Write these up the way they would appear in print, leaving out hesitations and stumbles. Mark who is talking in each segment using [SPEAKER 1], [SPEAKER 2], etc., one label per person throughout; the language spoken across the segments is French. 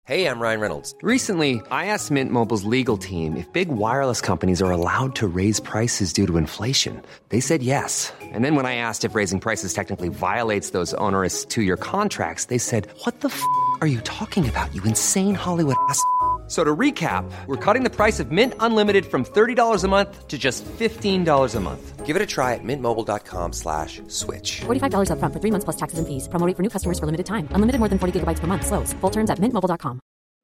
[SPEAKER 1] Hey, I'm Ryan Reynolds.
[SPEAKER 2] Recently, I asked Mint Mobile's legal team if big wireless companies are allowed to raise prices due to inflation. They said yes. And then when I asked if raising prices technically violates those onerous two-year contracts, they said, "What the f*** are you talking about, you insane Hollywood ass?" So to recap, we're cutting the price of Mint Unlimited from $30 a month to just $15 a month.
[SPEAKER 1] Give it a try at mintmobile.com/switch.
[SPEAKER 3] $45 up front for 3 months plus taxes and fees. Promo rate for new customers for limited time. Unlimited more than 40 gigabytes per month. Slows full terms at mintmobile.com.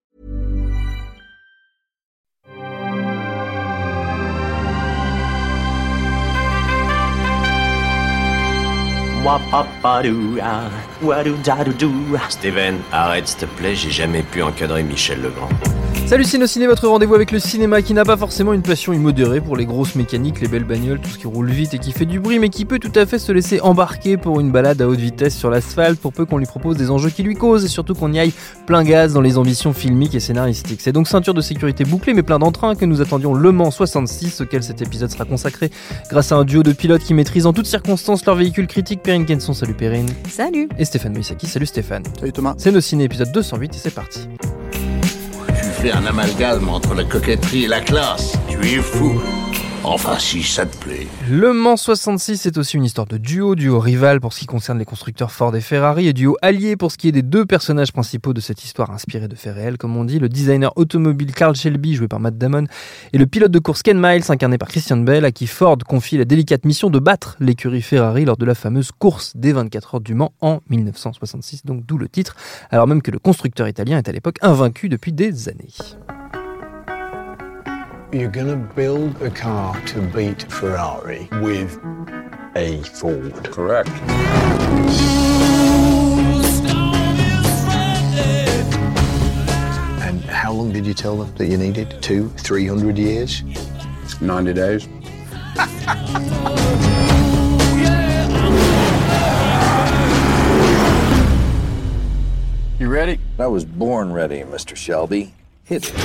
[SPEAKER 4] Steven, arrête s'il te plaît, j'ai jamais pu encadrer Michel Legrand.
[SPEAKER 5] Salut Ciné, votre rendez-vous avec le cinéma qui n'a pas forcément une passion immodérée pour les grosses mécaniques, les belles bagnoles, tout ce qui roule vite et qui fait du bruit, mais qui peut tout à fait se laisser embarquer pour une balade à haute vitesse sur l'asphalte pour peu qu'on lui propose des enjeux qui lui causent et surtout qu'on y aille plein gaz dans les ambitions filmiques et scénaristiques. C'est donc ceinture de sécurité bouclée mais plein d'entrain que nous attendions Le Mans 66, auquel cet épisode sera consacré grâce à un duo de pilotes qui maîtrisent en toutes circonstances leur véhicule critique. Perrine Kenson, salut Perrine.
[SPEAKER 6] Salut.
[SPEAKER 5] Et Stéphane Moïsaki, salut Stéphane.
[SPEAKER 7] Salut Thomas.
[SPEAKER 5] C'est Nos Ciné, épisode 208 et c'est parti.
[SPEAKER 8] Tu fais un amalgame entre la coquetterie et la classe. Tu es fou. Enfin, si ça te plaît.
[SPEAKER 5] Le Mans 66, c'est aussi une histoire de duo rival pour ce qui concerne les constructeurs Ford et Ferrari, et duo allié pour ce qui est des deux personnages principaux de cette histoire inspirée de faits réels, comme on dit, le designer automobile Carl Shelby, joué par Matt Damon, et le pilote de course Ken Miles, incarné par Christian Bale, à qui Ford confie la délicate mission de battre l'écurie Ferrari lors de la fameuse course des 24 heures du Mans en 1966, donc d'où le titre, alors même que le constructeur italien est à l'époque invaincu depuis des années.
[SPEAKER 9] You're gonna build a car to beat Ferrari with a Ford.
[SPEAKER 8] Correct.
[SPEAKER 9] And how long did you tell them that you needed? 200, 300 years?
[SPEAKER 8] 90 days.
[SPEAKER 7] You ready?
[SPEAKER 10] I was born ready, Mr. Shelby. Hit it.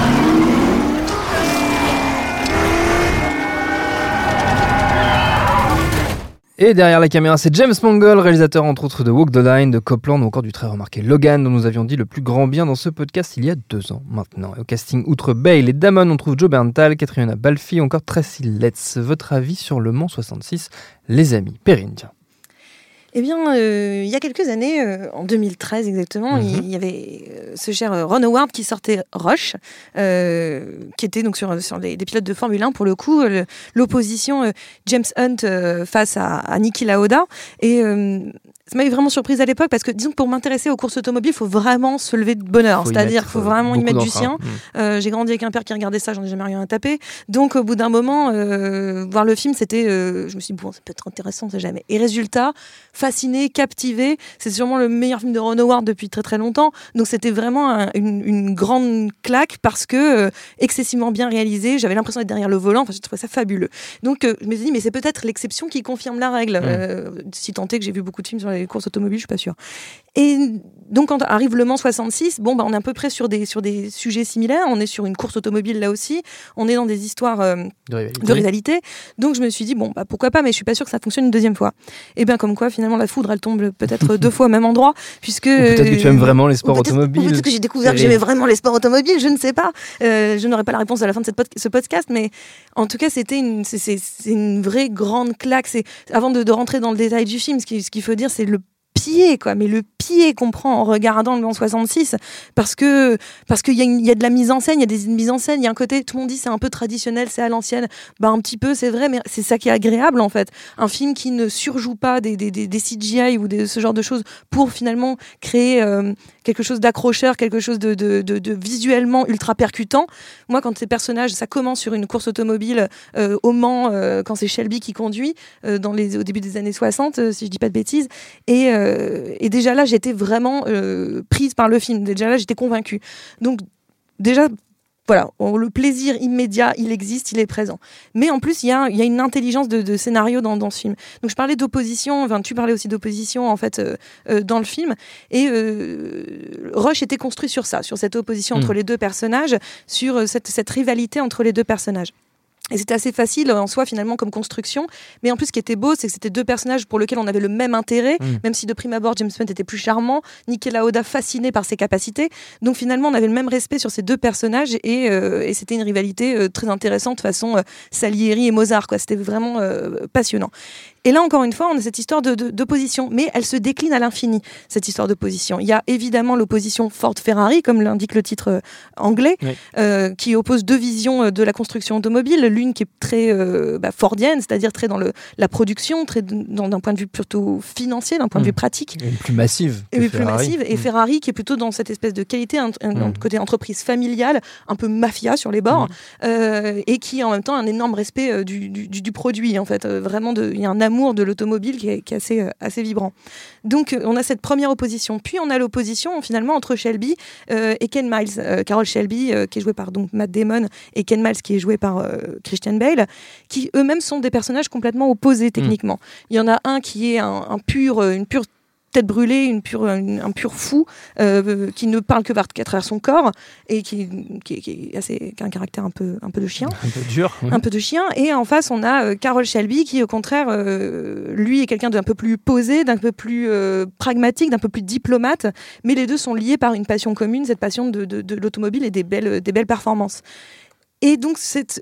[SPEAKER 5] Et derrière la caméra, c'est James Mangold, réalisateur entre autres de Walk the Line, de Copland ou encore du très remarqué Logan, dont nous avions dit le plus grand bien dans ce podcast il y a 2 ans maintenant. Et au casting, outre Bale et Damon, on trouve Joe Bernthal, Catriona Balfe, encore Tracy Letts. Votre avis sur Le Mans 66, les amis? Perrine, tiens.
[SPEAKER 6] Eh bien, il y a quelques années, en 2013 exactement, il y avait ce cher Ron Howard qui sortait Rush, qui était donc sur des pilotes de Formule 1, pour le coup, l'opposition James Hunt face à Niki Lauda. Et ça m'avait vraiment surprise à l'époque parce que, disons que pour m'intéresser aux courses automobiles, il faut vraiment se lever de bonne heure. C'est-à-dire qu'il faut vraiment y mettre du sien. J'ai grandi avec un père qui regardait ça, j'en ai jamais rien à taper. Donc, au bout d'un moment, voir le film, c'était... je me suis dit, bon, ça peut être intéressant, on sait jamais. Et résultat, fasciné, captivé. C'est sûrement le meilleur film de Ron Howard depuis très très longtemps. Donc, c'était vraiment une grande claque parce que excessivement bien réalisé. J'avais l'impression d'être derrière le volant. Enfin, je trouvais ça fabuleux. Donc, je me suis dit, mais c'est peut-être l'exception qui confirme la règle. Si tant est que j'ai vu beaucoup de films sur les courses automobiles, je suis pas sûre. Et donc quand arrive Le Mans 66, bon, on est à peu près sur des sujets similaires. On est sur une course automobile là aussi. On est dans des histoires de rivalité. Donc je me suis dit, bon, pourquoi pas, mais je suis pas sûre que ça fonctionne une deuxième fois. Et bien comme quoi, finalement, la foudre, elle tombe peut-être 2 fois au même endroit, puisque...
[SPEAKER 5] Peut-être que tu aimes vraiment les sports automobiles.
[SPEAKER 6] Peut-être que j'ai découvert que j'aimais vraiment les sports automobiles, je ne sais pas. Je n'aurai pas la réponse à la fin de ce podcast, mais en tout cas, c'est une vraie grande claque. Avant de rentrer dans le détail du film, ce qu'il faut dire, c'est le pied, quoi, mais le pied qu'on prend en regardant Le Mans 66, parce qu'il y a de la mise en scène, il y a des mises en scène, il y a un côté, tout le monde dit c'est un peu traditionnel, c'est à l'ancienne, un petit peu, c'est vrai, mais c'est ça qui est agréable en fait. Un film qui ne surjoue pas des CGI ou ce genre de choses pour finalement créer quelque chose d'accrocheur, quelque chose de visuellement ultra percutant. Moi, quand ces personnages, ça commence sur une course automobile au Mans, quand c'est Shelby qui conduit, au début des années 60, si je dis pas de bêtises, et déjà là, j'étais vraiment prise par le film. Déjà là, j'étais convaincue. Donc, déjà, voilà, le plaisir immédiat, il existe, il est présent. Mais en plus, il y a une intelligence de scénario dans ce film. Donc, je parlais d'opposition, tu parlais aussi d'opposition, en fait, dans le film. Et Rush était construit sur ça, sur cette opposition entre les deux personnages, sur cette rivalité entre les deux personnages. Et c'était assez facile en soi finalement comme construction, mais en plus ce qui était beau c'est que c'était deux personnages pour lesquels on avait le même intérêt, même si de prime abord James Hunt était plus charmant, Niki Lauda fasciné par ses capacités, donc finalement on avait le même respect sur ces deux personnages et c'était une rivalité très intéressante façon Salieri et Mozart, quoi. C'était vraiment passionnant. Et là, encore une fois, on a cette histoire d'opposition, mais elle se décline à l'infini, cette histoire d'opposition. Il y a évidemment l'opposition Ford-Ferrari, comme l'indique le titre anglais, qui oppose deux visions de la construction automobile. L'une qui est très fordienne, c'est-à-dire très dans la production, très d'un point de vue plutôt financier, d'un point de vue pratique.
[SPEAKER 5] Et plus massive.
[SPEAKER 6] Et Ferrari qui est plutôt dans cette espèce de qualité, côté entreprise familiale, un peu mafia sur les bords, et qui en même temps a un énorme respect du produit, en fait. Vraiment, il y a un amour de l'automobile qui est assez vibrant. Donc on a cette première opposition, puis on a l'opposition finalement entre Shelby et Ken Miles, Carroll Shelby qui est joué par donc Matt Damon et Ken Miles qui est joué par Christian Bale, qui eux-mêmes sont des personnages complètement opposés techniquement. Il y en a un qui est une pure tête brûlée, un pur fou qui ne parle que par travers son corps et qui a un caractère un peu de chien,
[SPEAKER 5] un peu dur,
[SPEAKER 6] un peu de chien. Et en face on a Carroll Shelby qui au contraire lui est quelqu'un d'un peu plus posé, d'un peu plus pragmatique, d'un peu plus diplomate, mais les deux sont liés par une passion commune, cette passion de l'automobile et des belles performances. Et donc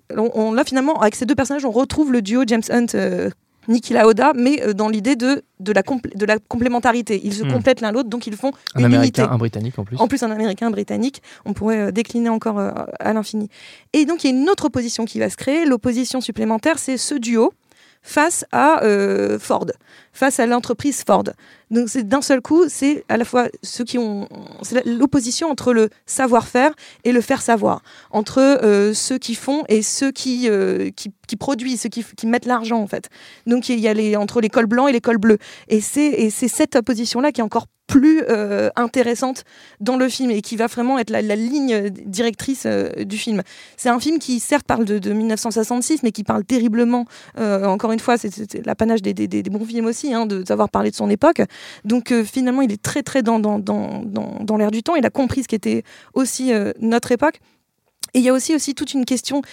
[SPEAKER 6] là finalement avec ces deux personnages on retrouve le duo James Hunt Niki Lauda, mais dans l'idée de la complémentarité. Ils se complètent l'un l'autre, donc ils font
[SPEAKER 5] un
[SPEAKER 6] une
[SPEAKER 5] Américain,
[SPEAKER 6] unité.
[SPEAKER 5] un Britannique en plus.
[SPEAKER 6] En plus, un Américain, un Britannique. On pourrait décliner encore à l'infini. Et donc, il y a une autre opposition qui va se créer. L'opposition supplémentaire, c'est ce duo face à Ford, face à l'entreprise Ford. Donc c'est d'un seul coup, c'est à la fois c'est l'opposition entre le savoir-faire et le faire savoir, entre ceux qui font et ceux qui produisent, ceux qui mettent l'argent en fait. Donc il y a entre les cols blancs et les cols bleus. Et c'est cette opposition-là qui est encore plus intéressante dans le film et qui va vraiment être la ligne directrice du film. C'est un film qui certes parle de 1966, mais qui parle terriblement, encore une fois, c'est l'apanage des bons films aussi, de savoir parler de son époque. Donc finalement, il est très très dans l'air du temps. Il a compris ce qu'était aussi notre époque. Et il y a aussi toute une question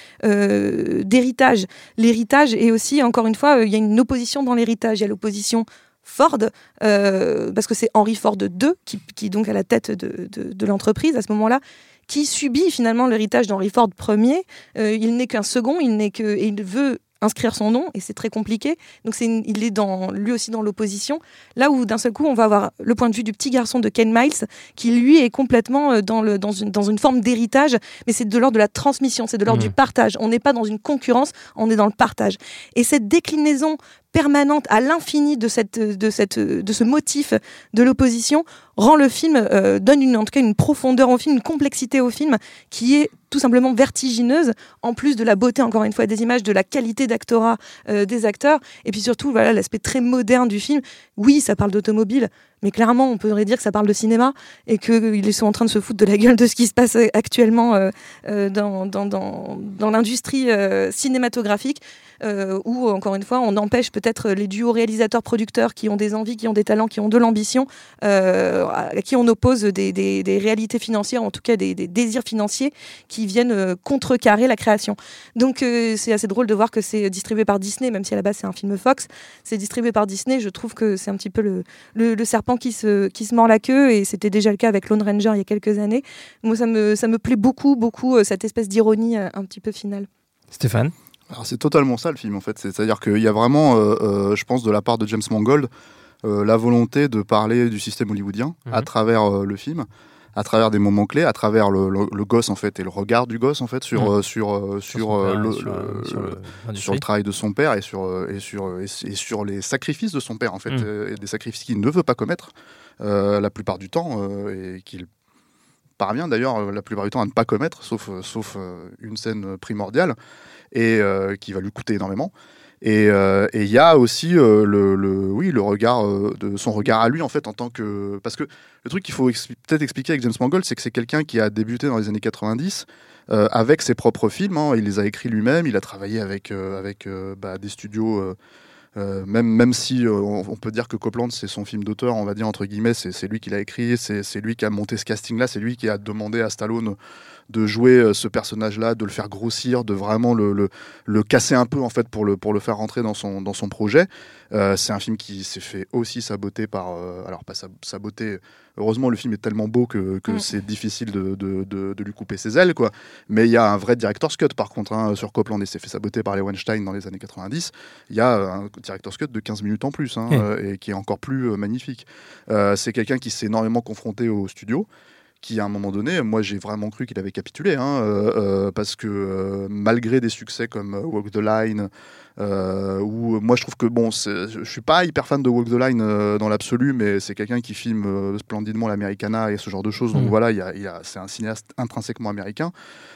[SPEAKER 6] d'héritage. L'héritage est aussi, encore une fois, il y a une opposition dans l'héritage. Il y a l'opposition Ford, parce que c'est Henry Ford II qui est donc à la tête de l'entreprise à ce moment-là, qui subit finalement l'héritage d'Henry Ford Ier. Il n'est qu'un second, et il veut inscrire son nom, et c'est très compliqué. Donc il est lui aussi dans l'opposition. Là où d'un seul coup, on va avoir le point de vue du petit garçon de Ken Miles, qui lui est complètement dans une forme d'héritage, mais c'est de l'ordre de la transmission, c'est de l'ordre du partage. On n'est pas dans une concurrence, on est dans le partage. Et cette déclinaison permanente à l'infini de ce motif de l'opposition rend le film, donne en tout cas une profondeur au film, une complexité au film qui est tout simplement vertigineuse, en plus de la beauté, encore une fois, des images, de la qualité d'actorat des acteurs, et puis surtout l'aspect très moderne du film. Oui, ça parle d'automobile, mais clairement, on pourrait dire que ça parle de cinéma et qu'ils sont en train de se foutre de la gueule de ce qui se passe actuellement dans l'industrie cinématographique, où, encore une fois, on empêche peut-être les duos réalisateurs-producteurs qui ont des envies, qui ont des talents, qui ont de l'ambition, à qui on oppose des réalités financières, en tout cas des désirs financiers qui viennent contrecarrer la création. Donc c'est assez drôle de voir que c'est distribué par Disney, même si à la base c'est un film Fox, c'est distribué par Disney. Je trouve que c'est un petit peu le serpent qui se mord la queue, et c'était déjà le cas avec Lone Ranger il y a quelques années. Moi ça me plaît beaucoup cette espèce d'ironie un petit peu finale.
[SPEAKER 5] Stéphane ?
[SPEAKER 11] Alors c'est totalement ça le film en fait, c'est-à-dire qu'il y a vraiment, je pense de la part de James Mangold, la volonté de parler du système hollywoodien à travers le film, à travers des moments clés, à travers le gosse en fait et le regard du gosse en fait sur le travail de son père et sur les sacrifices de son père en fait, et des sacrifices qu'il ne veut pas commettre la plupart du temps, et qu'il parvient d'ailleurs la plupart du temps à ne pas commettre, sauf une scène primordiale et qui va lui coûter énormément. Et il y a aussi le regard de son regard à lui en fait, en tant que, parce que le truc qu'il faut peut-être expliquer avec James Mangold, c'est que c'est quelqu'un qui a débuté dans les années 90 avec ses propres films, il les a écrits lui-même, il a travaillé avec des studios, même si on peut dire que Copland c'est son film d'auteur, on va dire entre guillemets, c'est lui qui l'a écrit, c'est lui qui a monté ce casting là, c'est lui qui a demandé à Stallone de jouer ce personnage-là, de le faire grossir, de vraiment le casser un peu en fait pour le faire rentrer dans son projet. C'est un film qui s'est fait aussi saboter par, alors pas saboter. Heureusement, le film est tellement beau que c'est difficile de lui couper ses ailes, quoi. Mais il y a un vrai director's cut, par contre, hein, sur Copland, et s'est fait saboter par les Weinstein dans les années 90. Il y a un director's cut de 15 minutes en plus, hein, et qui est encore plus magnifique. C'est quelqu'un qui s'est énormément confronté au studio, qui à un moment donné, moi j'ai vraiment cru qu'il avait capitulé, hein, parce que malgré des succès comme Walk the Line, où moi je trouve que bon, je suis pas hyper fan de Walk the Line dans l'absolu, mais c'est quelqu'un qui filme splendidement l'Americana et ce genre de choses, donc voilà, c'est un cinéaste intrinsèquement américain.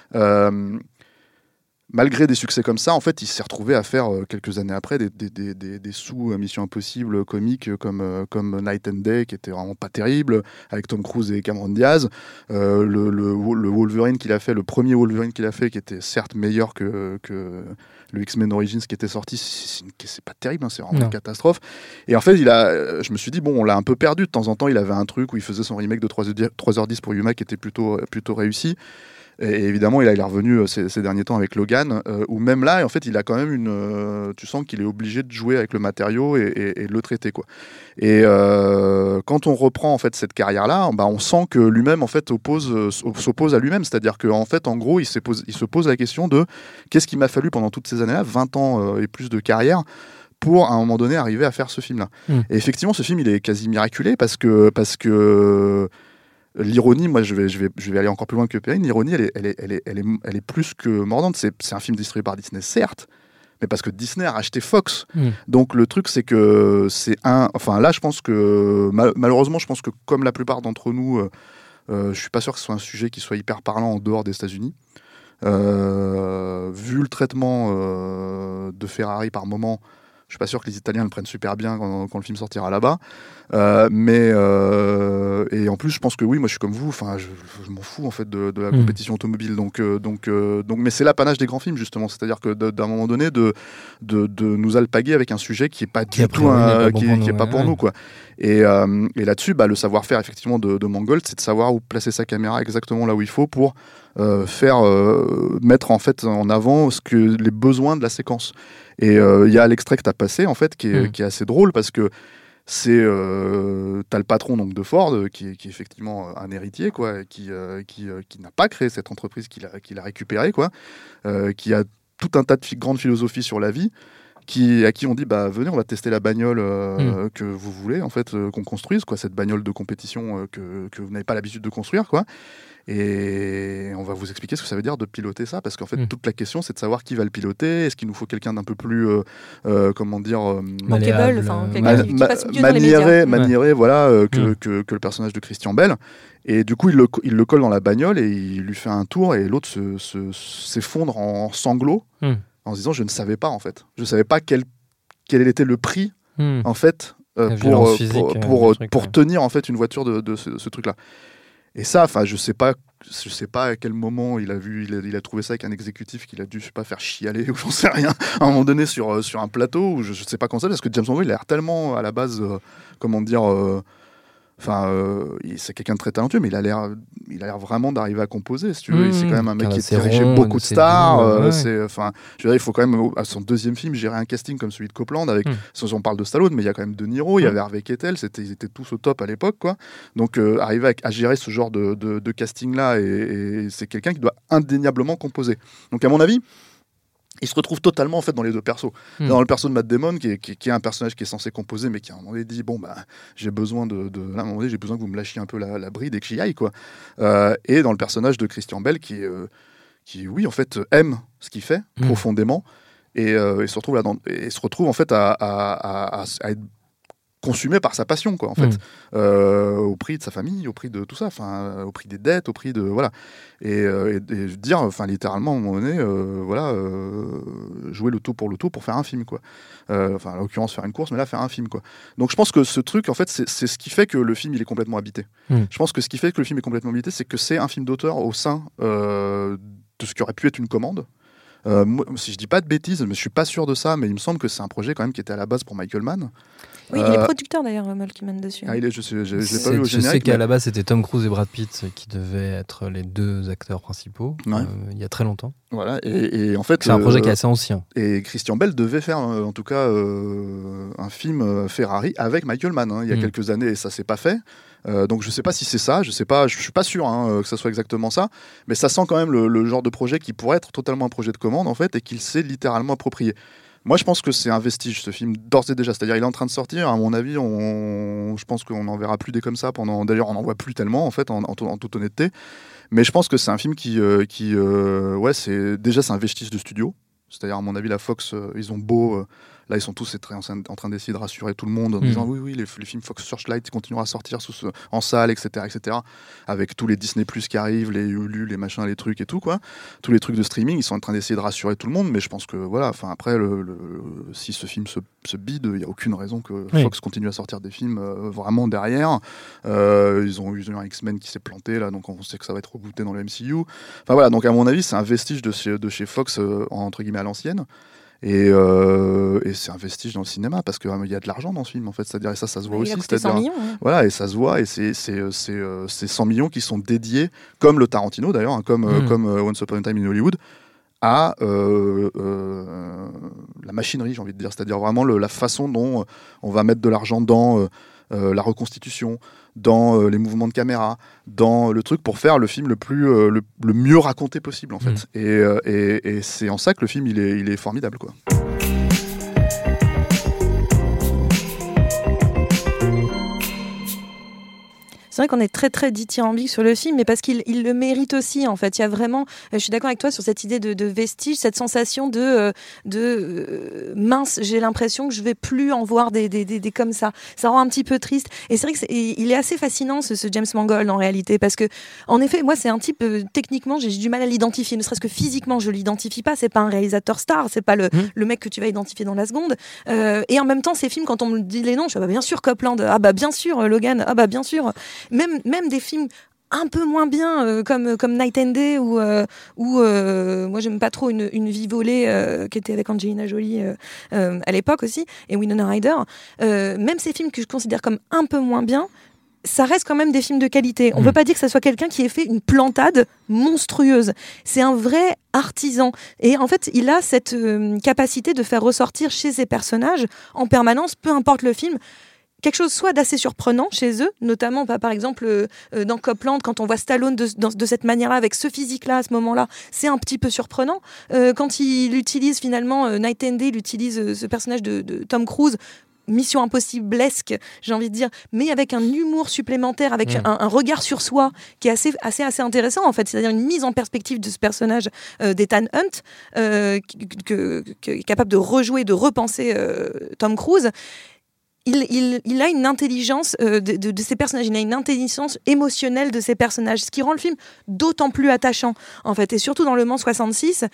[SPEAKER 11] Malgré des succès comme ça, en fait, il s'est retrouvé à faire quelques années après des sous-Mission Impossible comiques comme Night and Day, qui était vraiment pas terrible, avec Tom Cruise et Cameron Diaz. Le Wolverine qu'il a fait, le premier Wolverine qu'il a fait, qui était certes meilleur que le X-Men Origins qui était sorti, c'est pas terrible, hein, c'est vraiment une catastrophe. Et en fait, je me suis dit, bon, on l'a un peu perdu. De temps en temps, il avait un truc où il faisait son remake de 3h10 pour Yuma qui était plutôt réussi. Et évidemment, il est revenu ces derniers temps avec Logan, où même là, en fait, il a quand même tu sens qu'il est obligé de jouer avec le matériau et de le traiter, quoi. Et quand on reprend en fait cette carrière-là, bah, on sent que lui-même en fait s'oppose à lui-même, c'est-à-dire qu'en fait, en gros, il se pose la question de qu'est-ce qu'il m'a fallu pendant toutes ces années-là, 20 ans et plus de carrière, pour à un moment donné arriver à faire ce film-là. Et effectivement, ce film, il est quasi miraculé parce que l'ironie, moi je vais aller encore plus loin que Perrine, l'ironie elle est plus que mordante. C'est un film distribué par Disney, certes, mais parce que Disney a racheté Fox. Donc le truc c'est que enfin là je pense que malheureusement je pense que comme la plupart d'entre nous, je suis pas sûr que ce soit un sujet qui soit hyper parlant en dehors des États-Unis. Vu le traitement de Ferrari par moment, je suis pas sûr que les Italiens le prennent super bien quand le film sortira là-bas. Et en plus, je pense que oui, moi je suis comme vous. Enfin, je m'en fous en fait de la compétition automobile. Donc, mais c'est l'apanage des grands films justement. C'est-à-dire que d'un moment donné, de nous alpaguer avec un sujet qui est pas du tout qui est pas pour nous, quoi. Et là-dessus, bah, le savoir-faire effectivement de Mangold, c'est de savoir où placer sa caméra exactement là où il faut pour mettre en fait en avant les besoins de la séquence. Et il y a l'extrait que tu as passé en fait qui est assez drôle parce que t'as le patron donc de Ford qui est effectivement un héritier, quoi, qui n'a pas créé cette entreprise qu'il a récupérée, quoi, qui a tout un tas de grandes philosophies sur la vie, à qui on dit bah venez, on va tester la bagnole que vous voulez en fait qu'on construise, quoi, cette bagnole de compétition que vous n'avez pas l'habitude de construire, quoi. Et on va vous expliquer ce que ça veut dire de piloter ça, parce qu'en fait toute la question c'est de savoir qui va le piloter. Est-ce qu'il nous faut quelqu'un d'un peu plus comment dire
[SPEAKER 6] bankable, enfin quelqu'un qui passe mieux dans les médias,
[SPEAKER 11] maniéré, voilà, que le personnage de Christian Bale. Et du coup il le colle dans la bagnole et il lui fait un tour et l'autre s'effondre en sanglots en se disant je ne savais pas, en fait, je savais pas quel était le prix en fait pour tenir en fait une voiture de ce truc-là. Et ça, enfin, je sais pas à quel moment il a trouvé ça avec un exécutif qu'il a dû, je sais pas, faire chialer ou j'en sais rien, à un moment donné sur un plateau, ou je sais pas comment ça, parce que James Mangold il a l'air tellement à la base, comment dire, c'est quelqu'un de très talentueux, mais il a l'air vraiment d'arriver à composer, si tu veux. C'est quand même un mec qui a dirigé beaucoup de stars. Je veux dire, il faut quand même, à son deuxième film, gérer un casting comme celui de Copland, avec, on parle de Stallone, mais il y a quand même De Niro, il y avait Harvey Keitel, ils étaient tous au top à l'époque, quoi. Donc, arriver à gérer ce genre de casting-là, et c'est quelqu'un qui doit indéniablement composer. Donc, à mon avis, il se retrouve totalement en fait dans les deux persos. Dans le perso de Matt Damon, qui est un personnage qui est censé composer, mais qui à un moment donné dit bon bah j'ai besoin là, à un moment donné, j'ai besoin que vous me lâchiez un peu la bride et que j'y aille, quoi. Et dans le personnage de Christian Bale qui oui en fait aime ce qu'il fait profondément et se retrouve en fait à être consumé par sa passion, quoi, en fait, au prix de sa famille, au prix de tout ça, enfin, au prix des dettes, au prix de voilà, et dire, enfin, littéralement à un moment donné, jouer le tout pour faire un film, quoi. Enfin, en l'occurrence faire une course, mais là faire un film, quoi. Donc je pense que ce truc, en fait, c'est ce qui fait que le film il est complètement habité. Je pense que ce qui fait que le film est complètement habité, c'est que c'est un film d'auteur au sein de ce qui aurait pu être une commande. Moi, si je dis pas de bêtises, mais je suis pas sûr de ça, mais il me semble que c'est un projet quand même qui était à la base pour Michael Mann.
[SPEAKER 6] Oui, il est producteur d'ailleurs, Malky Mann dessus.
[SPEAKER 11] Ah, je l'ai pas vu au générique.
[SPEAKER 5] Je sais qu'à la base c'était Tom Cruise et Brad Pitt qui devaient être les 2 acteurs principaux il y a très longtemps.
[SPEAKER 11] Voilà, et en fait
[SPEAKER 5] c'est un projet qui est assez ancien.
[SPEAKER 11] Et Christian Bale devait faire en tout cas un film Ferrari avec Michael Mann il y a quelques années, et ça s'est pas fait. Donc je sais pas si c'est ça, je suis pas sûr que ça soit exactement ça, mais ça sent quand même le genre de projet qui pourrait être totalement un projet de commande en fait, et qu'il s'est littéralement approprié. Moi je pense que c'est un vestige, ce film, d'ores et déjà, c'est-à-dire il est en train de sortir, à mon avis je pense qu'on n'en verra plus des comme ça d'ailleurs on n'en voit plus tellement en fait, en toute honnêteté, mais je pense que c'est un film qui c'est un vestige de studio, c'est-à-dire à mon avis la Fox, ils ont beau... Là, ils sont tous en train d'essayer de rassurer tout le monde en disant oui, les films Fox Searchlight continueront à sortir en salle, etc., avec tous les Disney Plus qui arrivent, les Hulu, les machins, les trucs et tout, quoi. Tous les trucs de streaming, ils sont en train d'essayer de rassurer tout le monde, mais je pense que, voilà, après, si ce film se bide, il n'y a aucune raison que Fox continue à sortir des films vraiment derrière. Ils ont eu un X-Men qui s'est planté, là, donc on sait que ça va être rebooté dans le MCU. Enfin, voilà, donc à mon avis, c'est un vestige de chez Fox, entre guillemets, à l'ancienne. Et c'est un vestige dans le cinéma parce qu'il y a de l'argent dans ce film en fait, c'est-à-dire, et ça se voit aussi,
[SPEAKER 6] c'est-à-dire 100 millions,
[SPEAKER 11] voilà, et ça se voit, et c'est 100 millions qui sont dédiés, comme le Tarantino d'ailleurs, comme Once Upon a Time in Hollywood, à la machinerie, j'ai envie de dire, c'est-à-dire vraiment la façon dont on va mettre de l'argent dans la reconstitution, dans les mouvements de caméra, dans le truc pour faire le film le mieux raconté possible en fait. Et c'est en ça que le film il est formidable, quoi.
[SPEAKER 6] C'est vrai qu'on est très très dithyrambique sur le film, mais parce qu'il le mérite aussi en fait. Il y a vraiment, je suis d'accord avec toi sur cette idée de vestige, cette sensation de mince, j'ai l'impression que je vais plus en voir des comme ça. Ça rend un petit peu triste. Et c'est vrai qu'il est assez fascinant ce James Mangold en réalité, parce que en effet, moi c'est un type techniquement j'ai du mal à l'identifier, ne serait-ce que physiquement je l'identifie pas. C'est pas un réalisateur star, c'est pas le mec que tu vas identifier dans la seconde. Et en même temps, ces films, quand on me dit les noms, je dis bien sûr Copland, bien sûr Logan, bien sûr. Même des films un peu moins bien comme Night and Day ou moi j'aime pas trop une vie volée qui était avec Angelina Jolie à l'époque aussi, et Winona Ryder, même ces films que je considère comme un peu moins bien, ça reste quand même des films de qualité. On peut pas dire que ça soit quelqu'un qui ait fait une plantade monstrueuse. C'est un vrai artisan. Et en fait, il a cette capacité de faire ressortir chez ses personnages en permanence, peu importe le film, quelque chose soit d'assez surprenant chez eux, notamment par exemple dans Copland, quand on voit Stallone de cette manière-là, avec ce physique-là à ce moment-là, c'est un petit peu surprenant. Quand il utilise finalement Night and Day, il utilise ce personnage de Tom Cruise, Mission Impossible-esque, j'ai envie de dire, mais avec un humour supplémentaire, avec un regard sur soi qui est assez intéressant en fait, c'est-à-dire une mise en perspective de ce personnage d'Ethan Hunt, qui est capable de rejouer, de repenser Tom Cruise. Il a une intelligence de ses personnages, il a une intelligence émotionnelle de ses personnages, ce qui rend le film d'autant plus attachant, en fait. Et surtout dans Le Mans 66,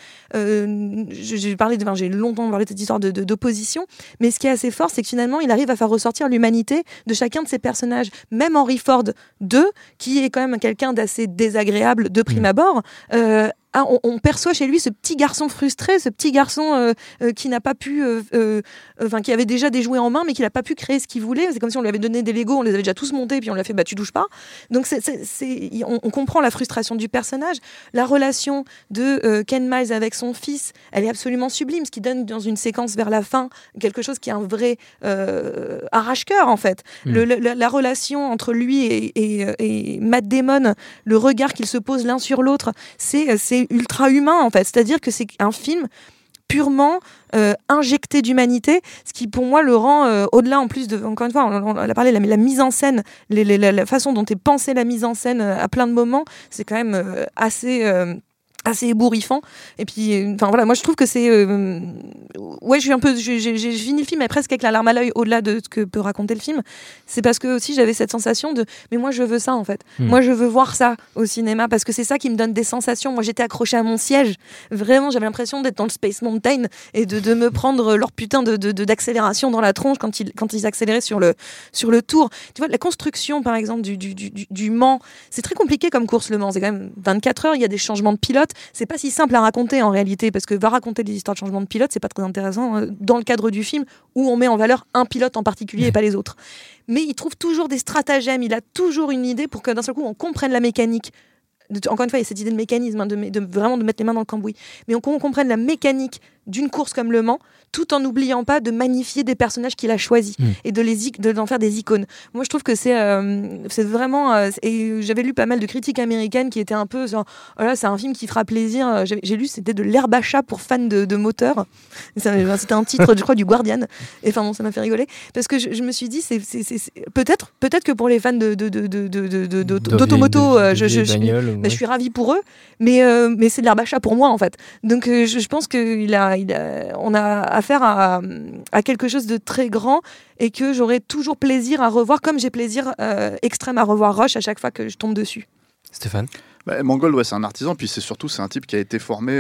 [SPEAKER 6] j'ai longtemps parlé de cette histoire d'opposition, mais ce qui est assez fort, c'est que finalement, il arrive à faire ressortir l'humanité de chacun de ses personnages. Même Henry Ford 2, qui est quand même quelqu'un d'assez désagréable de prime abord, on perçoit chez lui ce petit garçon frustré, ce petit garçon qui n'a pas pu, qui avait déjà des jouets en main, mais qui n'a pas pu créer ce qu'il voulait. C'est comme si on lui avait donné des Lego, on les avait déjà tous montés, puis on lui a fait tu touches pas. Donc on comprend la frustration du personnage. La relation de Ken Miles avec son fils, elle est absolument sublime, ce qui donne dans une séquence vers la fin quelque chose qui est un vrai arrache-cœur en fait. La relation entre lui et Matt Damon, le regard qu'ils se posent l'un sur l'autre, c'est ultra humain en fait, c'est-à-dire que c'est un film purement injecté d'humanité, ce qui pour moi le rend au-delà, en plus de, encore une fois on a parlé, la mise en scène, la façon dont est pensée la mise en scène à plein de moments, c'est quand même assez ébouriffant. Et puis voilà, moi je trouve que c'est j'ai fini le film mais presque avec la larme à l'œil, au-delà de ce que peut raconter le film. C'est parce que aussi j'avais cette sensation de mais moi je veux ça en fait. Moi je veux voir ça au cinéma parce que c'est ça qui me donne des sensations. Moi j'étais accrochée à mon siège, vraiment j'avais l'impression d'être dans le Space Mountain et de me prendre leur putain d'accélération dans la tronche quand ils accéléraient sur le tour. Tu vois, la construction par exemple du Mans, c'est très compliqué comme course, le Mans, c'est quand même 24 heures, il y a des changements de pilote. c'est pas si simple à raconter en réalité, parce que va raconter des histoires de changement de pilote, c'est pas très intéressant dans le cadre du film où on met en valeur un pilote en particulier et pas les autres. Mais il trouve toujours des stratagèmes, il a toujours une idée pour que d'un seul coup on comprenne la mécanique. Encore une fois, il y a cette idée de mécanisme, vraiment de mettre les mains dans le cambouis. Mais qu'on comprenne la mécanique d'une course comme Le Mans, tout en n'oubliant pas de magnifier des personnages qu'il a choisis et d'en faire des icônes. Moi, je trouve que c'est vraiment... et j'avais lu pas mal de critiques américaines qui étaient un peu... Voilà, c'est un film qui fera plaisir. J'ai lu, c'était de l'herbe à chat pour fans de moteurs. C'était un titre, je crois, du Guardian. Et enfin, bon, ça m'a fait rigoler. Parce que je me suis dit, c'est peut-être que pour les fans d'automoto, je suis ravie pour eux, mais c'est de l'herbe à chat pour moi, en fait. Donc, je pense qu'on a affaire à quelque chose de très grand et que j'aurai toujours plaisir à revoir, comme j'ai plaisir extrême à revoir Rush à chaque fois que je tombe dessus.
[SPEAKER 5] Stéphane ?
[SPEAKER 11] Mangold, c'est un artisan, puis c'est un type qui a été formé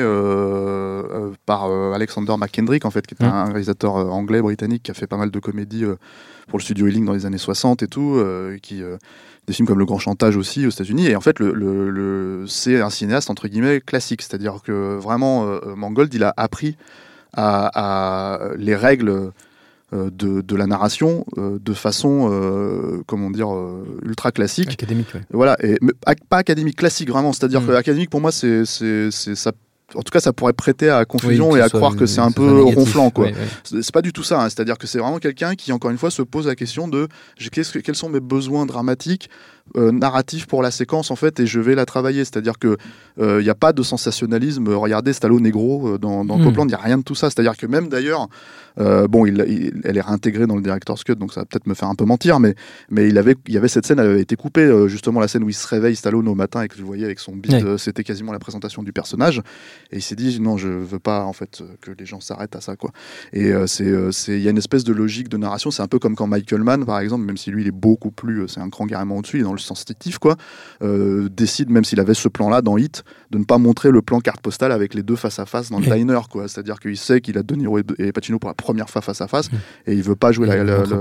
[SPEAKER 11] par Alexander McKendrick, en fait, qui est un réalisateur anglais, britannique, qui a fait pas mal de comédies pour le studio Ealing dans les années 60 et tout, des films comme Le Grand Chantage aussi aux États-Unis. Et en fait, c'est un cinéaste entre guillemets classique, c'est-à-dire que vraiment Mangold, il a appris à les règles de la narration de façon ultra classique,
[SPEAKER 5] académique,
[SPEAKER 11] voilà, mais pas académique, classique vraiment, c'est-à-dire que académique pour moi c'est ça. En tout cas, ça pourrait prêter à confusion et à croire que c'est un peu ronflant, quoi. C'est pas du tout ça, hein. C'est-à-dire que c'est vraiment quelqu'un qui, encore une fois, se pose la question de quels sont mes besoins dramatiques, narratifs pour la séquence, en fait, et je vais la travailler. C'est-à-dire que il n'y a pas de sensationnalisme. Regardez Stallone Negro dans Copland, il n'y a rien de tout ça. C'est-à-dire que même d'ailleurs, elle est réintégrée dans le Director's Cut, donc ça va peut-être me faire un peu mentir, mais il y avait cette scène, elle avait été coupée, justement la scène où il se réveille Stallone au matin et que vous voyez avec son bide, c'était quasiment la présentation du personnage. Et il s'est dit non, je veux pas en fait que les gens s'arrêtent à ça, quoi. Et il y a une espèce de logique de narration. C'est un peu comme quand Michael Mann, par exemple, même si lui il est beaucoup plus, c'est un cran carrément au-dessus, il est dans le sensitif, quoi, décide, même s'il avait ce plan-là dans Hit, de ne pas montrer le plan carte postale avec les deux face à face dans le diner, quoi. C'est-à-dire qu'il sait qu'il a De Niro et Pacino pour la première fois face à face et il veut pas jouer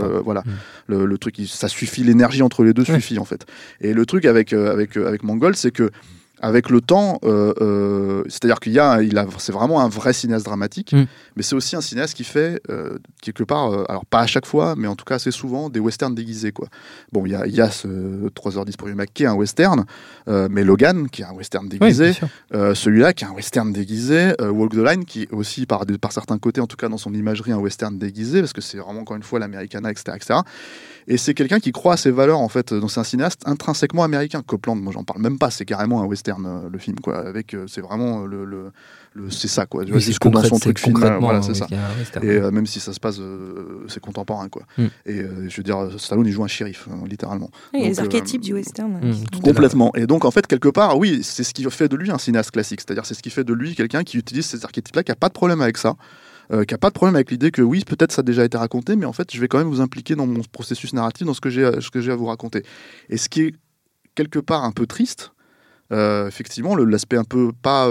[SPEAKER 11] le truc. Ça suffit, l'énergie entre les deux suffit en fait. Et le truc avec Mangold, c'est que avec le temps, c'est-à-dire c'est vraiment un vrai cinéaste dramatique, mais c'est aussi un cinéaste qui fait quelque part, alors pas à chaque fois, mais en tout cas assez souvent, des westerns déguisés, quoi. Bon, il y a ce 3h10 pour Yumak qui est un western, mais Logan qui est un western déguisé, celui-là qui est un western déguisé, Walk the Line qui est aussi par certains côtés, en tout cas dans son imagerie, un western déguisé, parce que c'est vraiment encore une fois l'Americana, etc. Et c'est quelqu'un qui croit à ses valeurs, en fait. Donc c'est un cinéaste intrinsèquement américain. Copland, moi j'en parle même pas, c'est carrément un western, le film, quoi. Avec, c'est vraiment c'est ça, quoi.
[SPEAKER 5] Oui,
[SPEAKER 11] jusqu'au dans son truc film, voilà, c'est ça. Et
[SPEAKER 5] ouais.
[SPEAKER 11] même si ça se passe, c'est contemporain, quoi. Et je veux dire, Stallone il joue un shérif, littéralement.
[SPEAKER 6] Il y a les archétypes du western.
[SPEAKER 11] Complètement. Et donc en fait, quelque part, oui, c'est ce qui fait de lui un cinéaste classique. C'est-à-dire, c'est ce qui fait de lui quelqu'un qui utilise ces archétypes-là, qui a pas de problème avec ça. Qui n'a pas de problème avec l'idée que oui, peut-être ça a déjà été raconté, mais en fait, je vais quand même vous impliquer dans mon processus narratif, dans ce que j'ai à vous raconter. Et ce qui est quelque part un peu triste, effectivement, l'aspect un peu pas...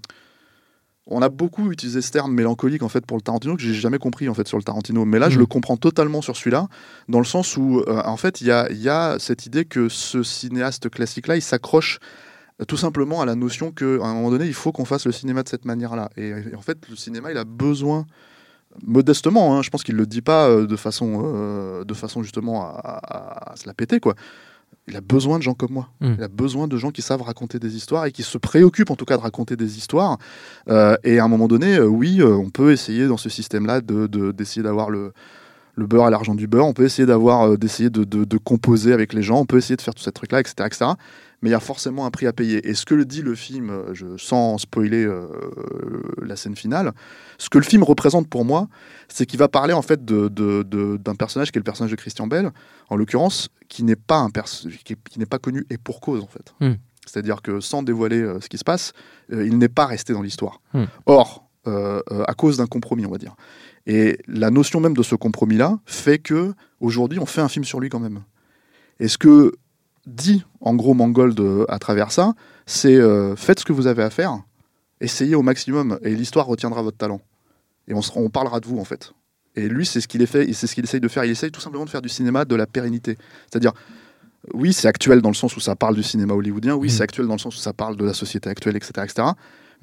[SPEAKER 11] on a beaucoup utilisé ce terme mélancolique en fait pour le Tarantino que j'ai jamais compris en fait sur le Tarantino, mais là je le comprends totalement sur celui-là, dans le sens où en fait il y a cette idée que ce cinéaste classique-là, il s'accroche tout simplement à la notion qu'à un moment donné, il faut qu'on fasse le cinéma de cette manière-là. Et en fait, le cinéma, il a besoin, modestement, je pense qu'il ne le dit pas de façon justement à se la péter, quoi. Il a besoin de gens comme moi. Il a besoin de gens qui savent raconter des histoires et qui se préoccupent en tout cas de raconter des histoires. Et à un moment donné, on peut essayer dans ce système-là d'essayer d'avoir le beurre à l'argent du beurre. On peut essayer d'essayer de composer avec les gens. On peut essayer de faire tout ce truc-là, etc. Mais il y a forcément un prix à payer. Et ce que le dit le film, sans spoiler la scène finale, ce que le film représente pour moi, c'est qu'il va parler en fait d'un personnage qui est le personnage de Christian Bale, en l'occurrence, qui n'est pas connu et pour cause en fait. C'est-à-dire que sans dévoiler ce qui se passe, il n'est pas resté dans l'histoire. Or, à cause d'un compromis, on va dire. Et la notion même de ce compromis-là fait que aujourd'hui, on fait un film sur lui quand même. Et ce que dit en gros Mangold à travers ça, c'est faites ce que vous avez à faire, essayez au maximum et l'histoire retiendra votre talent et on parlera de vous en fait. Et lui c'est ce qu'il essaye de faire, il essaye tout simplement de faire du cinéma de la pérennité, c'est-à-dire oui c'est actuel dans le sens où ça parle du cinéma hollywoodien, oui c'est actuel dans le sens où ça parle de la société actuelle, etc.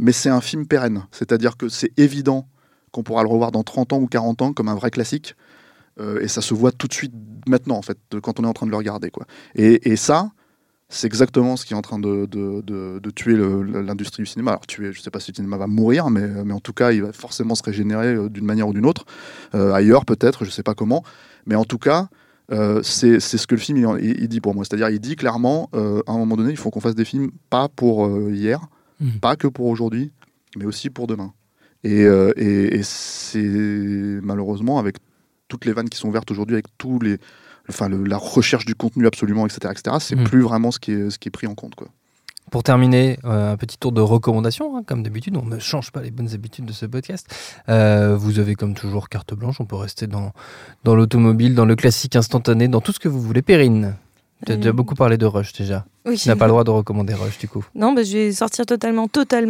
[SPEAKER 11] mais c'est un film pérenne. C'est-à-dire que c'est évident qu'on pourra le revoir dans 30 ans ou 40 ans comme un vrai classique. Et ça se voit tout de suite maintenant, en fait, quand on est en train de le regarder, quoi. Et ça, c'est exactement ce qui est en train de tuer l'industrie du cinéma. Alors tuer, je ne sais pas si le cinéma va mourir, mais en tout cas, il va forcément se régénérer d'une manière ou d'une autre. Ailleurs, peut-être, je ne sais pas comment. Mais en tout cas, c'est ce que le film il dit pour moi. C'est-à-dire, il dit clairement, à un moment donné, il faut qu'on fasse des films pas pour hier, pas que pour aujourd'hui, mais aussi pour demain. Et c'est malheureusement, avec toutes les vannes qui sont ouvertes aujourd'hui, avec tous les... la recherche du contenu absolument, etc., c'est plus vraiment ce qui est pris en compte, quoi.
[SPEAKER 5] Pour terminer, un petit tour de recommandations, hein, comme d'habitude, on ne change pas les bonnes habitudes de ce podcast. Vous avez comme toujours carte blanche, on peut rester dans l'automobile, dans le classique instantané, dans tout ce que vous voulez. Perrine, tu as déjà beaucoup parlé de Rush déjà.
[SPEAKER 6] Oui.
[SPEAKER 5] Tu n'as pas le droit de recommander Rush du coup.
[SPEAKER 6] Non, je vais sortir totalement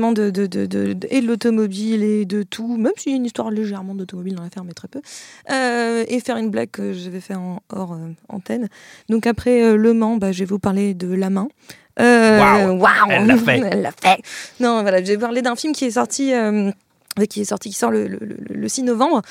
[SPEAKER 6] de l'automobile et de tout, même s'il y a une histoire légèrement d'automobile dans l'affaire, mais très peu, et faire une blague que je vais faire hors antenne. Donc après Le Mans, je vais vous parler de La Main.
[SPEAKER 5] Waouh, elle l'a fait.
[SPEAKER 6] Elle l'a fait. Non, voilà, je vais parler d'un film qui sort le 6 novembre,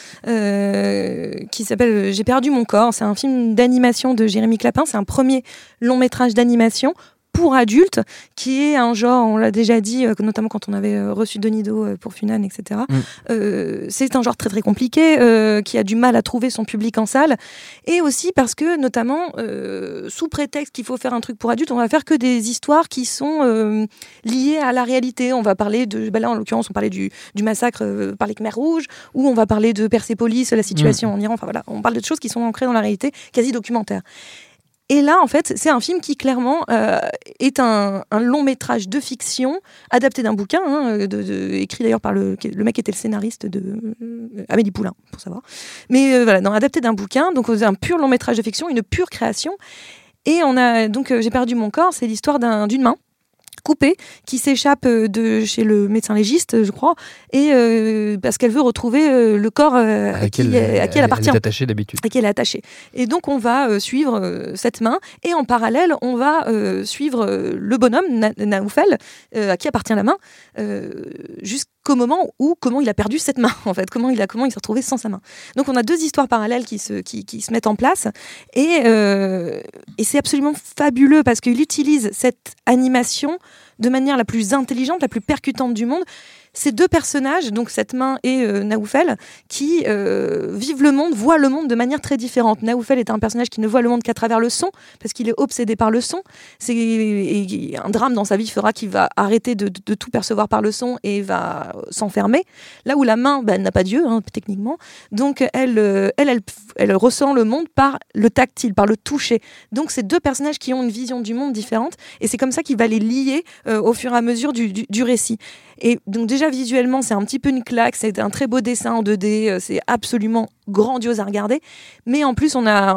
[SPEAKER 6] qui s'appelle J'ai perdu mon corps. C'est un film d'animation de Jérémy Clapin. C'est un premier long métrage d'animation pour adultes, qui est un genre, on l'a déjà dit, notamment quand on avait reçu Denis Do pour Funan, etc. C'est un genre très très compliqué, qui a du mal à trouver son public en salle, et aussi parce que, notamment, sous prétexte qu'il faut faire un truc pour adultes, on va faire que des histoires qui sont liées à la réalité. On va parler là en l'occurrence, on parlait du massacre par les Khmers rouges, ou on va parler de Persépolis, la situation en Iran. Enfin voilà, on parle de choses qui sont ancrées dans la réalité, quasi documentaires. Et là, en fait, c'est un film qui, clairement, est un long métrage de fiction, adapté d'un bouquin, écrit d'ailleurs par le mec qui était le scénariste de Amélie Poulain, pour savoir. Mais adapté d'un bouquin, donc c'est un pur long métrage de fiction, une pure création. Et on a donc J'ai perdu mon corps, c'est l'histoire d'une main coupée qui s'échappe de chez le médecin légiste, je crois, et parce qu'elle veut retrouver le corps à qui elle appartient.
[SPEAKER 5] Elle est attachée d'habitude.
[SPEAKER 6] À qui elle est attachée. Et donc on va suivre cette main, et en parallèle on va suivre le bonhomme Naoufel, à qui appartient la main, jusqu'au moment où comment il a perdu cette main, en fait, comment il s'est retrouvé sans sa main. Donc on a deux histoires parallèles qui se mettent en place, et c'est absolument fabuleux parce qu'il utilise cette animation de manière la plus intelligente, la plus percutante du monde. Ces deux personnages, donc cette main et Naoufel, qui vivent le monde, voient le monde de manière très différente. Naoufel est un personnage qui ne voit le monde qu'à travers le son, parce qu'il est obsédé par le son. Et un drame dans sa vie fera qu'il va arrêter de tout percevoir par le son et va s'enfermer. Là où la main, elle n'a pas d'yeux, techniquement. Donc elle ressent le monde par le tactile, par le toucher. Donc c'est deux personnages qui ont une vision du monde différente, et c'est comme ça qu'il va les lier au fur et à mesure du récit. Et donc déjà visuellement, c'est un petit peu une claque, c'est un très beau dessin en 2D, c'est absolument grandiose à regarder. Mais en plus, on a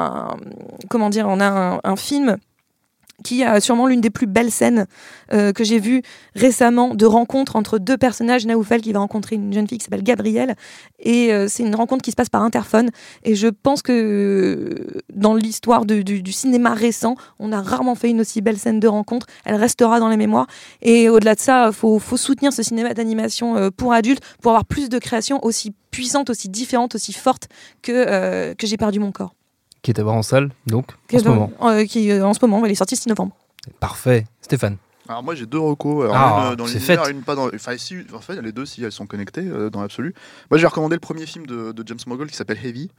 [SPEAKER 6] un film qui a sûrement l'une des plus belles scènes que j'ai vues récemment, de rencontre entre deux personnages. Naoufel qui va rencontrer une jeune fille qui s'appelle Gabrielle, et c'est une rencontre qui se passe par interphone, et je pense que dans l'histoire du cinéma récent, on a rarement fait une aussi belle scène de rencontre. Elle restera dans les mémoires, et au-delà de ça, faut soutenir ce cinéma d'animation pour adultes, pour avoir plus de créations aussi puissantes, aussi différentes, aussi fortes que J'ai perdu mon corps.
[SPEAKER 5] Qui est à voir en salle, donc, en ce moment.
[SPEAKER 6] En ce moment, elle est sortie le 6 novembre.
[SPEAKER 5] Parfait. Stéphane.
[SPEAKER 11] Alors moi j'ai deux recos, une dans l'univers, une pas dans... Enfin si, en fait les deux si elles sont connectées dans l'absolu. Moi j'ai recommandé le premier film de James Mangold qui s'appelle Heavy,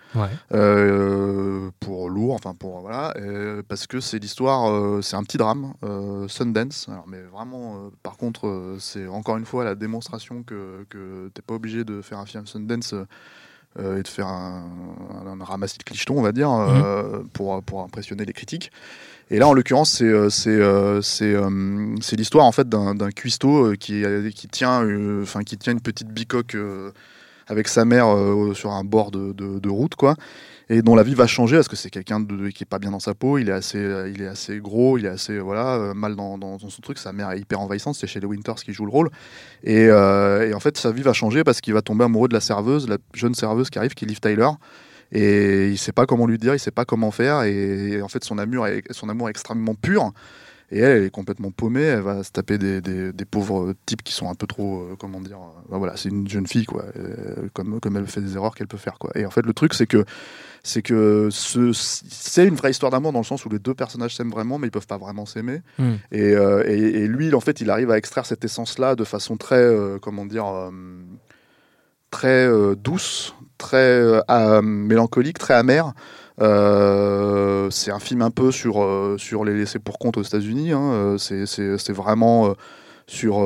[SPEAKER 11] pour lourd, parce que c'est l'histoire, c'est un petit drame, Sundance, alors, mais vraiment par contre c'est encore une fois la démonstration que t'es pas obligé de faire un film Sundance et de faire un ramassis de clicheton, on va dire, pour impressionner les critiques. Et là, en l'occurrence, c'est l'histoire en fait d'un cuistot qui tient une petite bicoque avec sa mère sur un bord de route, quoi, et dont la vie va changer parce que c'est quelqu'un qui est pas bien dans sa peau. Il est assez gros, il est assez mal dans son truc. Sa mère est hyper envahissante. C'est Shelley Winters qui joue le rôle. Et en fait, sa vie va changer parce qu'il va tomber amoureux de la jeune serveuse qui arrive, qui est Liv Tyler. Et il sait pas comment lui dire, il sait pas comment faire. Et en fait, son amour est extrêmement pur. Et elle est complètement paumée, elle va se taper des pauvres types qui sont un peu trop, voilà, c'est une jeune fille, quoi, comme elle fait des erreurs qu'elle peut faire, quoi. Et en fait, le truc, c'est que c'est une vraie histoire d'amour dans le sens où les deux personnages s'aiment vraiment, mais ils peuvent pas vraiment s'aimer. Et lui, en fait, il arrive à extraire cette essence-là de façon très, très douce, très mélancolique, très amère. C'est un film un peu sur les laissés pour compte aux États-Unis. Hein. C'est vraiment sur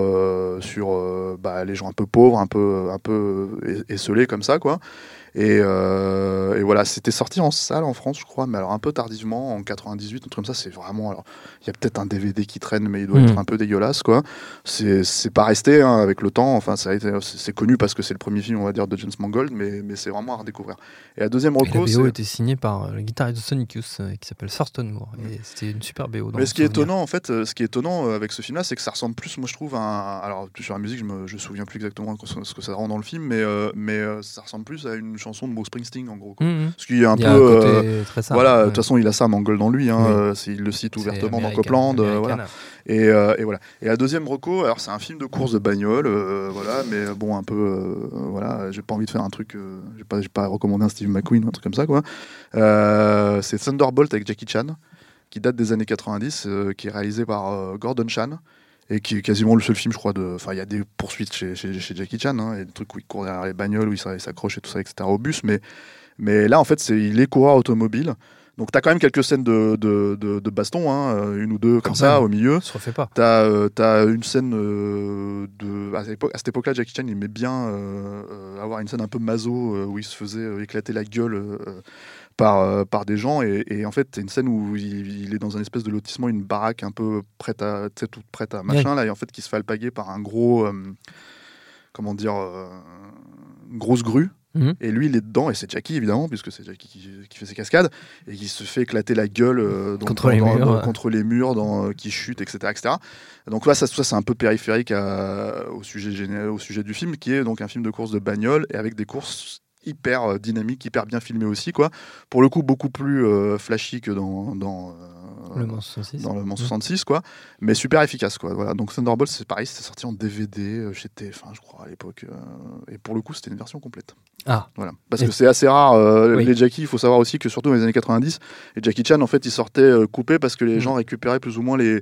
[SPEAKER 11] les gens un peu pauvres, un peu esselés comme ça, quoi. Et voilà, c'était sorti en salle en France, je crois, mais alors un peu tardivement, en 98, un truc comme ça. C'est vraiment, alors il y a peut-être un DVD qui traîne, mais il doit être un peu dégueulasse, quoi. C'est pas resté, hein, avec le temps. Enfin, c'est connu parce que c'est le premier film, on va dire, de James Mangold, mais c'est vraiment à redécouvrir. Et la deuxième reco,
[SPEAKER 5] la BO était signée par le guitariste de Sonic Youth qui s'appelle Thurston Moore. Et c'était une super BO.
[SPEAKER 11] Mais ce qui est étonnant, en fait, avec ce film-là, c'est que ça ressemble plus, moi je trouve, alors sur la musique, je me souviens plus exactement ce que ça rend dans le film, mais ça ressemble plus à une chanson de Bruce Springsteen, en gros. Parce qu'il y a un peu, voilà, de toute façon, il a ça, Mangold, dans lui. Hein, il le cite ouvertement dans Copland, voilà. Et voilà. Et la deuxième reco, alors c'est un film de course de bagnole, voilà, mais bon, un peu, voilà, j'ai pas envie de faire un truc, j'ai pas recommandé un Steve McQueen, un truc comme ça, quoi. C'est Thunderbolt avec Jackie Chan, qui date des années 90, qui est réalisé par Gordon Chan, et qui est quasiment le seul film, je crois, enfin, il y a des poursuites chez Jackie Chan, hein, et des trucs où il court derrière les bagnoles, où il s'accroche et tout ça, etc., au bus, mais là, en fait, il est coureur automobile. Donc t'as quand même quelques scènes de baston, hein, une ou deux comme ça au milieu.
[SPEAKER 5] Ça se refait pas.
[SPEAKER 11] T'as une scène à cette époque-là, Jackie Chan il aimait bien avoir une scène un peu maso où il se faisait éclater la gueule par des gens, et en fait t'as une scène où il est dans un espèce de lotissement, une baraque un peu toute prête à machin, là, et en fait qui se fait alpaguer par un gros une grosse grue. Et lui il est dedans, et c'est Jackie évidemment, puisque c'est Jackie qui fait ses cascades, et qui se fait éclater la gueule contre les murs, qui chute, etc. Donc là, ça c'est un peu périphérique au sujet du film, qui est donc un film de course de bagnole, et avec des courses hyper dynamiques, hyper bien filmées aussi, quoi. Pour le coup, beaucoup plus flashy que dans
[SPEAKER 5] Le Mans 66.
[SPEAKER 11] Dans le Mans 66, quoi. Mais super efficace, quoi. Voilà. Donc Thunderbolt, c'est pareil, c'était sorti en DVD chez TF1, je crois, à l'époque. Et pour le coup, c'était une version complète.
[SPEAKER 5] Ah.
[SPEAKER 11] Voilà. Parce que c'est assez rare. Les Jackie, il faut savoir aussi que surtout dans les années 90, les Jackie Chan, en fait, ils sortaient coupés parce que les gens récupéraient plus ou moins on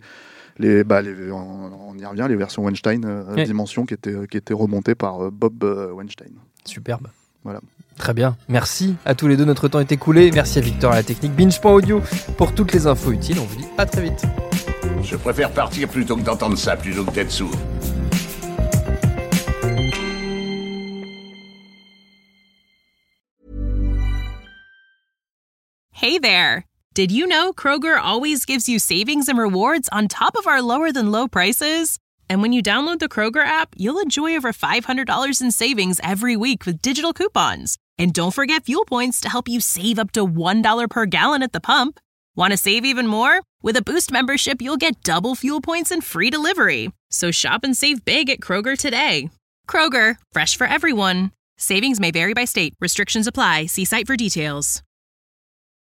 [SPEAKER 11] y revient, les versions Weinstein Dimension qui étaient remontées par Bob Weinstein.
[SPEAKER 5] Superbe.
[SPEAKER 11] Voilà.
[SPEAKER 5] Très bien. Merci à tous les deux. Notre temps est écoulé. Merci à Victor à la technique. Binge.audio pour toutes les infos utiles. On vous dit à très vite.
[SPEAKER 8] Je préfère partir plutôt que d'entendre ça, plutôt que d'être sourd.
[SPEAKER 12] Hey there. Did you know Kroger always gives you savings and rewards on top of our lower-than-low prices? And when you download the Kroger app, you'll enjoy over $500 in savings every week with digital coupons. And don't forget fuel points to help you save up to $1 per gallon at the pump. Want to save even more? With a Boost membership, you'll get double fuel points and free delivery. So shop and save big at Kroger today. Kroger, fresh for everyone. Savings may vary by state. Restrictions apply. See site for details.